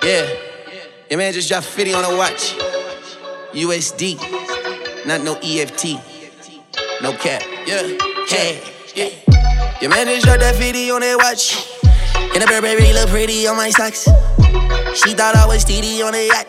Yeah. Your man just dropped 50 on a watch. USD, not no EFT. No cap. Yeah. Hey. Yeah. Your man just dropped that 50 on that watch. And the Burberry look pretty on my socks. She thought I was TD on the yacht.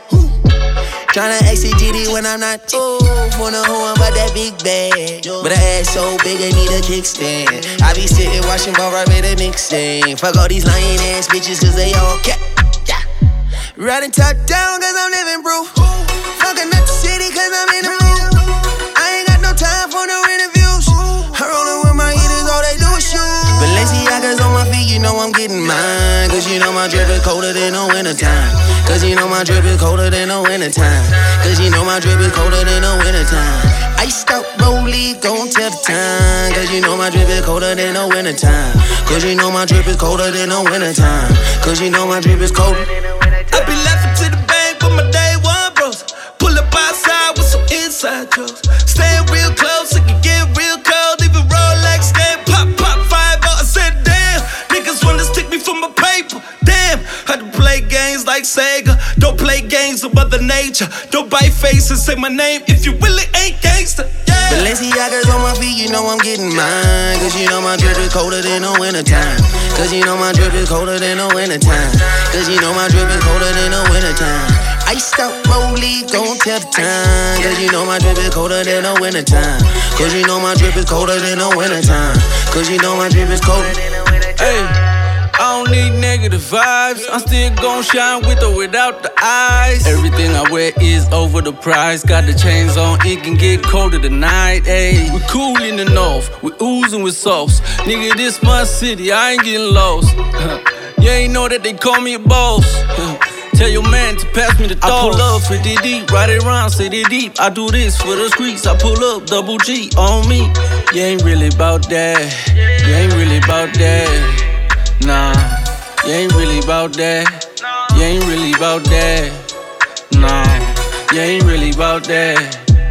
Tryna exit GD when I'm not. Ooh, for no hoe about that big bag. But her ass so big, I need a kickstand. I be sitting watching ball right with a Nixon. Fuck all these lying ass bitches, cause they all cap. Yeah. Riding top down, cause I'm living proof. Fucking up the city, cause I'm in the mood. I ain't got no time for no interviews. I'm rolling with my hitters, all they do is shoot. Balenciagas on my feet, you know I'm getting mine. Cause you know my drip is colder than the wintertime. Cause you know my drip is colder than the wintertime. Cause you know my drip is colder than the wintertime. Iced out Rollie, gon' tell the time. Cause you know my drip is colder than the wintertime. Cause you know my drip is colder than the wintertime. Cause you know my drip is colder. I be laughing to the bank with my day one bros. Pull up outside with some inside jokes. Staying real close, it can get real cold. Even Rolex game, pop, 5 out. I said, damn, niggas wanna stick me for my paper. Damn, had to play games like Sega. Don't play games with Mother Nature. Don't bite faces, say my name if you really ain't gangster. Yeah. Balenciagas on my feet, you know I'm getting mine. Cause you know my drip is colder than the wintertime. Cause you know my drip is colder than the wintertime. Cause you know my drip is colder than the wintertime. Iced out Rollie, gon' tell the time. Cause you know my drip is colder than the wintertime. Cause you know my drip is colder than the wintertime. Cause you know my drip is colder than the wintertime. Hey. I don't need negative vibes. I'm still gon' shine with or without the eyes. Everything I wear is over the price. Got the chains on, it can get colder tonight. Ayy, we cool in the north, we oozing with sauce. Nigga, this my city, I ain't getting lost. You ain't know that they call me a boss. Tell your man to pass me the dog. I pull up 50 deep, ride it around, city deep. I do this for the streets, I pull up double G on me. You ain't really about that. You ain't really about that. Nah, you ain't really about that. You ain't really about that. Nah, you ain't really about that.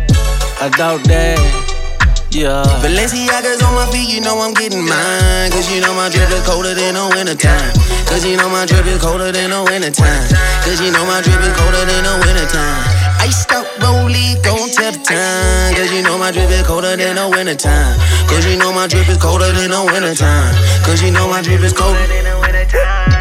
I doubt that. Yeah. Balenciagas on my feet, you know I'm getting mine. Cause you know my drip is colder than the wintertime. Cause you know my drip is colder than the wintertime. Cause you know my drip is colder than the wintertime. Iced out Rollie, gon' tell the time. Cause you know my drip is colder than the wintertime. Cause you know my drip is colder than the wintertime. Cause you know my drip is colder than the wintertime.